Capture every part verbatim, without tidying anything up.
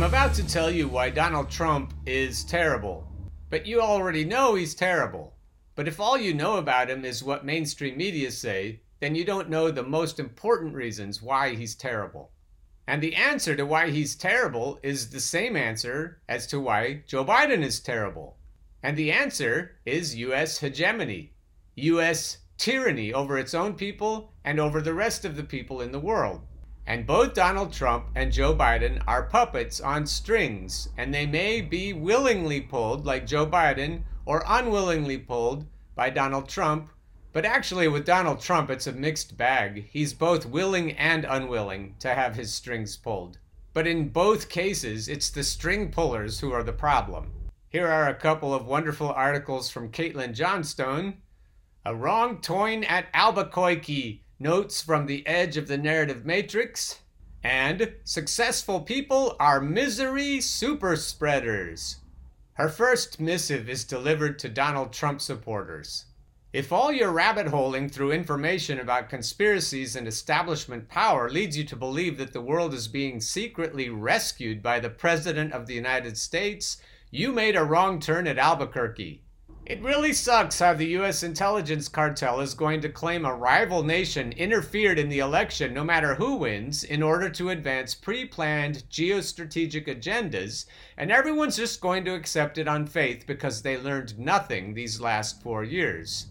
about to tell you why Donald Trump is terrible. But you already know he's terrible. But if all you know about him is what mainstream media say, then you don't know the most important reasons why he's terrible. And the answer to why he's terrible is the same answer as to why Joe Biden is terrible. And the answer is U S hegemony, U S tyranny over its own people and over the rest of the people in the world. And both Donald Trump and Joe Biden are puppets on strings, and they may be willingly pulled like Joe Biden or unwillingly pulled by Donald Trump. But actually with Donald Trump, it's a mixed bag. He's both willing and unwilling to have his strings pulled. But in both cases, it's the string pullers who are the problem. Here are a couple of wonderful articles from Caitlin Johnstone. A wrong toin at Albuquerque. Notes from the edge of the narrative matrix, and successful people are misery super spreaders. Her first missive is delivered to Donald Trump supporters. If all your rabbit holing through information about conspiracies and establishment power leads you to believe that the world is being secretly rescued by the President of the United States, you made a wrong turn at Albuquerque. It really sucks how the U S intelligence cartel is going to claim a rival nation interfered in the election no matter who wins in order to advance pre-planned geostrategic agendas, and everyone's just going to accept it on faith because they learned nothing these last four years.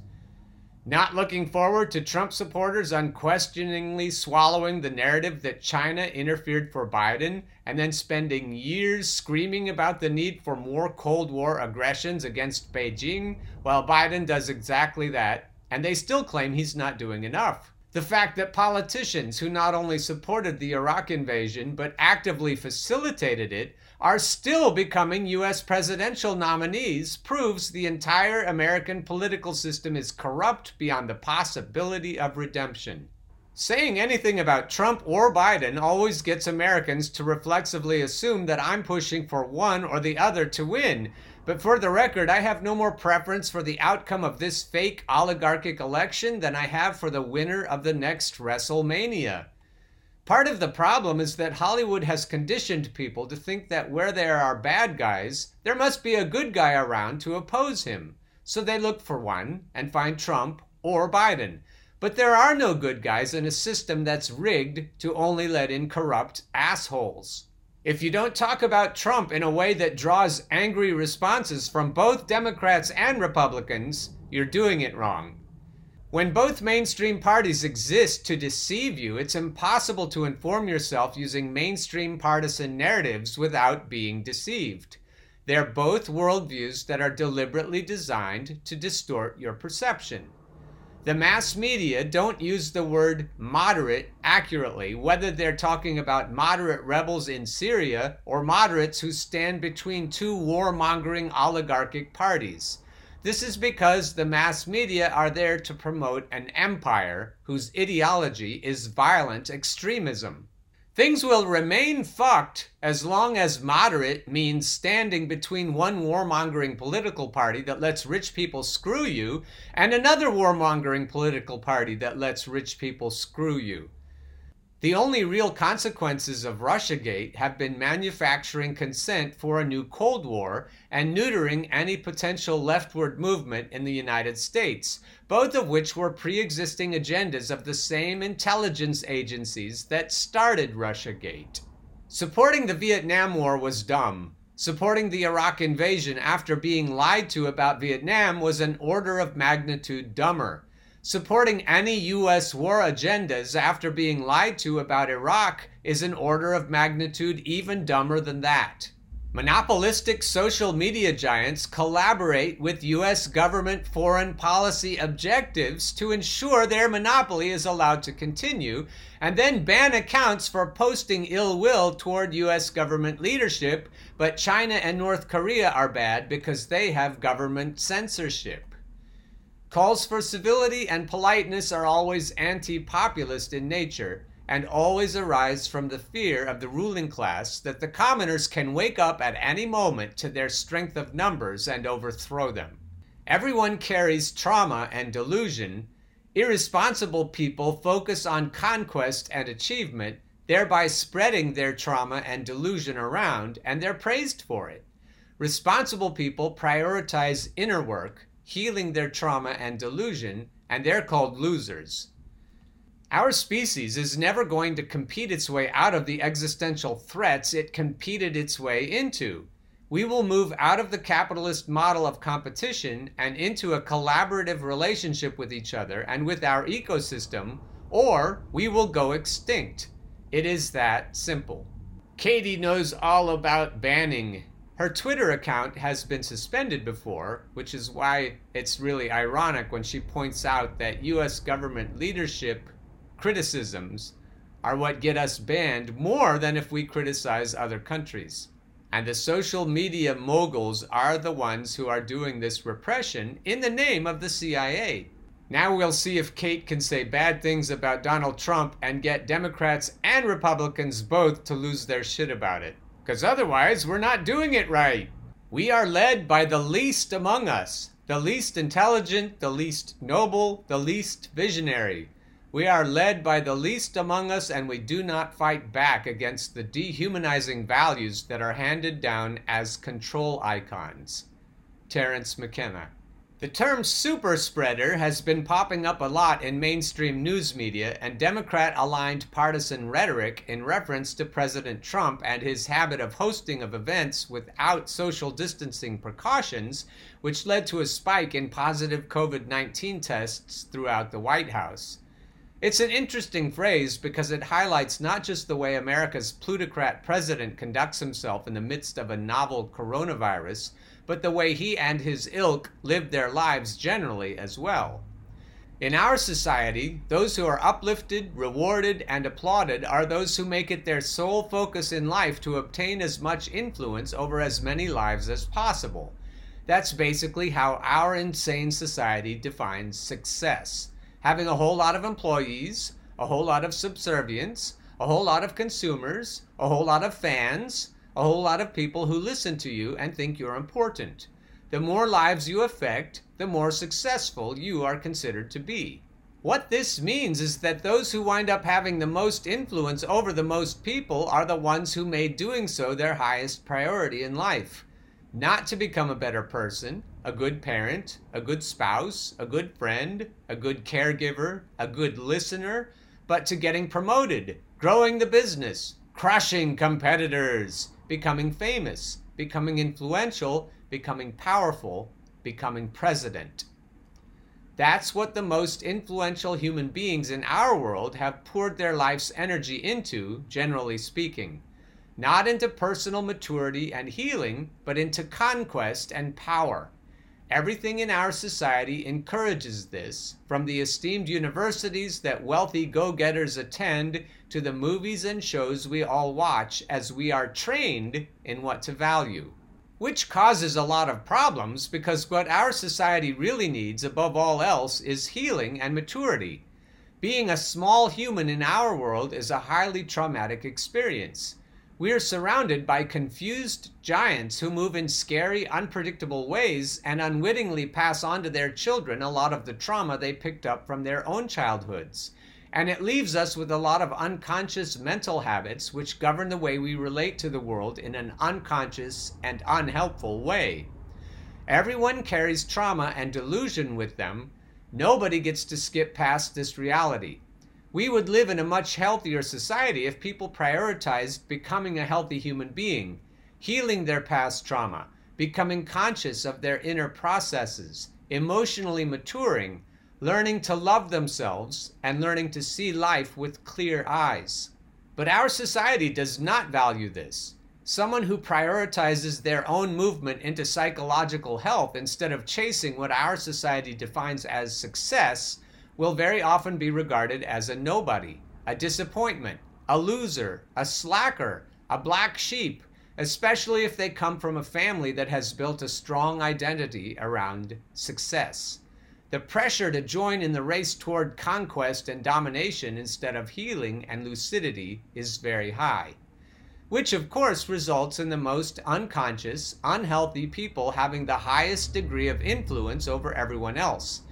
Not looking forward to Trump supporters unquestioningly swallowing the narrative that China interfered for Biden and then spending years screaming about the need for more Cold War aggressions against Beijing while Biden does exactly that, and they still claim he's not doing enough. The fact that politicians who not only supported the Iraq invasion but actively facilitated it are still becoming U S presidential nominees proves the entire American political system is corrupt beyond the possibility of redemption. Saying anything about Trump or Biden always gets Americans to reflexively assume that I'm pushing for one or the other to win. But for the record, I have no more preference for the outcome of this fake oligarchic election than I have for the winner of the next WrestleMania. Part of the problem is that Hollywood has conditioned people to think that where there are bad guys, there must be a good guy around to oppose him. So they look for one and find Trump or Biden. But there are no good guys in a system that's rigged to only let in corrupt assholes. If you don't talk about Trump in a way that draws angry responses from both Democrats and Republicans, you're doing it wrong. When both mainstream parties exist to deceive you, it's impossible to inform yourself using mainstream partisan narratives without being deceived. They're both worldviews that are deliberately designed to distort your perception. The mass media don't use the word moderate accurately, whether they're talking about moderate rebels in Syria or moderates who stand between two warmongering oligarchic parties. This is because the mass media are there to promote an empire whose ideology is violent extremism. Things will remain fucked as long as moderate means standing between one warmongering political party that lets rich people screw you and another warmongering political party that lets rich people screw you. The only real consequences of Russiagate have been manufacturing consent for a new Cold War and neutering any potential leftward movement in the United States, both of which were pre-existing agendas of the same intelligence agencies that started Russiagate. Supporting the Vietnam War was dumb. Supporting the Iraq invasion after being lied to about Vietnam was an order of magnitude dumber. Supporting any U S war agendas after being lied to about Iraq is an order of magnitude even dumber than that. Monopolistic social media giants collaborate with U S government foreign policy objectives to ensure their monopoly is allowed to continue, and then ban accounts for posting ill will toward U S government leadership, but China and North Korea are bad because they have government censorship. Calls for civility and politeness are always anti-populist in nature and always arise from the fear of the ruling class that the commoners can wake up at any moment to their strength of numbers and overthrow them. Everyone carries trauma and delusion. Irresponsible people focus on conquest and achievement. thereby spreading their trauma and delusion around, and they're praised for it. Responsible people prioritize inner work, healing their trauma and delusion, and they're called losers. Our species is never going to compete its way out of the existential threats it competed its way into. We will move out of the capitalist model of competition and into a collaborative relationship with each other and with our ecosystem, or we will go extinct. It is that simple. Katie knows all about banning. Her Twitter account has been suspended before, which is why it's really ironic when she points out that U S government leadership criticisms are what get us banned more than if we criticize other countries. And the social media moguls are the ones who are doing this repression in the name of the C I A. Now we'll see if Kate can say bad things about Donald Trump and get Democrats and Republicans both to lose their shit about it. Because otherwise, we're not doing it right. We are led by the least among us, the least intelligent, the least noble, the least visionary. We are led by the least among us, and we do not fight back against the dehumanizing values that are handed down as control icons. Terence McKenna. The term super spreader has been popping up a lot in mainstream news media and Democrat-aligned partisan rhetoric in reference to President Trump and his habit of hosting of events without social distancing precautions, which led to a spike in positive COVID nineteen tests throughout the White House. It's an interesting phrase because it highlights not just the way America's plutocrat president conducts himself in the midst of a novel coronavirus, but the way he and his ilk live their lives generally as well. In our society, those who are uplifted, rewarded, and applauded are those who make it their sole focus in life to obtain as much influence over as many lives as possible. That's basically how our insane society defines success. Having a whole lot of employees, a whole lot of subservience, a whole lot of consumers, a whole lot of fans, a whole lot of people who listen to you and think you're important. The more lives you affect, the more successful you are considered to be. What this means is that those who wind up having the most influence over the most people are the ones who made doing so their highest priority in life. Not to become a better person, a good parent, a good spouse, a good friend, a good caregiver, a good listener, but to getting promoted, growing the business, crushing competitors, becoming famous, becoming influential, becoming powerful, becoming president. That's what the most influential human beings in our world have poured their life's energy into, generally speaking. Not into personal maturity and healing, but into conquest and power. Everything in our society encourages this, from the esteemed universities that wealthy go-getters attend to the movies and shows we all watch as we are trained in what to value. Which causes a lot of problems because what our society really needs above all else is healing and maturity. Being a small human in our world is a highly traumatic experience. We are surrounded by confused giants who move in scary, unpredictable ways and unwittingly pass on to their children a lot of the trauma they picked up from their own childhoods. And it leaves us with a lot of unconscious mental habits which govern the way we relate to the world in an unconscious and unhelpful way. Everyone carries trauma and delusion with them. Nobody gets to skip past this reality. We would live in a much healthier society if people prioritized becoming a healthy human being, healing their past trauma, becoming conscious of their inner processes, emotionally maturing, learning to love themselves, and learning to see life with clear eyes. But our society does not value this. Someone who prioritizes their own movement into psychological health instead of chasing what our society defines as success will very often be regarded as a nobody, a disappointment, a loser, a slacker, a black sheep, especially if they come from a family that has built a strong identity around success. The pressure to join in the race toward conquest and domination instead of healing and lucidity is very high, which of course results in the most unconscious, unhealthy people having the highest degree of influence over everyone else.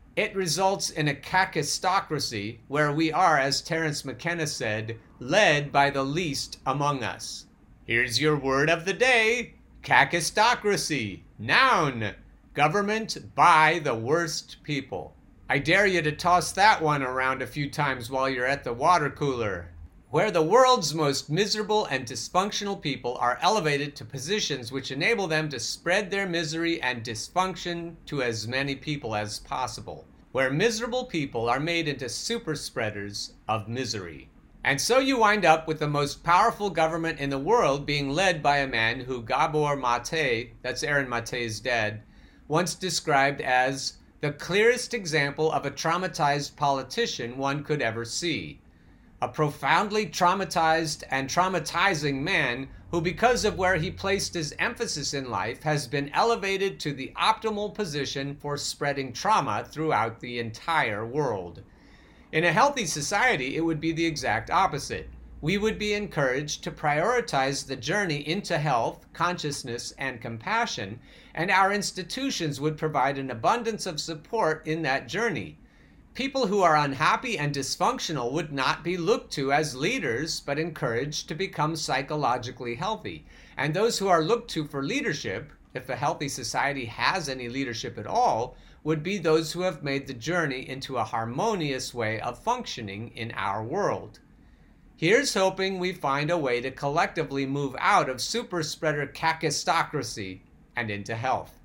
It results in a kakistocracy where we are, as Terence McKenna said, led by the least among us. Here's your word of the day: kakistocracy. Noun: government by the worst people. I dare you to toss that one around a few times while you're at the water cooler. Where the world's most miserable and dysfunctional people are elevated to positions which enable them to spread their misery and dysfunction to as many people as possible. Where miserable people are made into super spreaders of misery. And so you wind up with the most powerful government in the world being led by a man who Gabor Mate, that's Aaron Mate's dad, once described as the clearest example of a traumatized politician one could ever see. A profoundly traumatized and traumatizing man who, because of where he placed his emphasis in life, has been elevated to the optimal position for spreading trauma throughout the entire world. In a healthy society, it would be the exact opposite. We would be encouraged to prioritize the journey into health, consciousness, and compassion, and our institutions would provide an abundance of support in that journey. People who are unhappy and dysfunctional would not be looked to as leaders, but encouraged to become psychologically healthy. And those who are looked to for leadership, if a healthy society has any leadership at all, would be those who have made the journey into a harmonious way of functioning in our world. Here's hoping we find a way to collectively move out of super spreader kakistocracy and into health.